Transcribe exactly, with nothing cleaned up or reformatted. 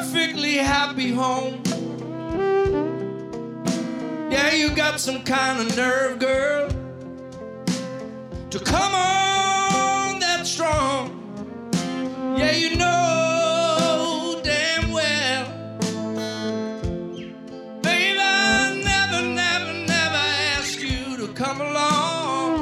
perfectly happy home. Yeah, you got some kind of nerve, girl, to come on that strong. Yeah, you know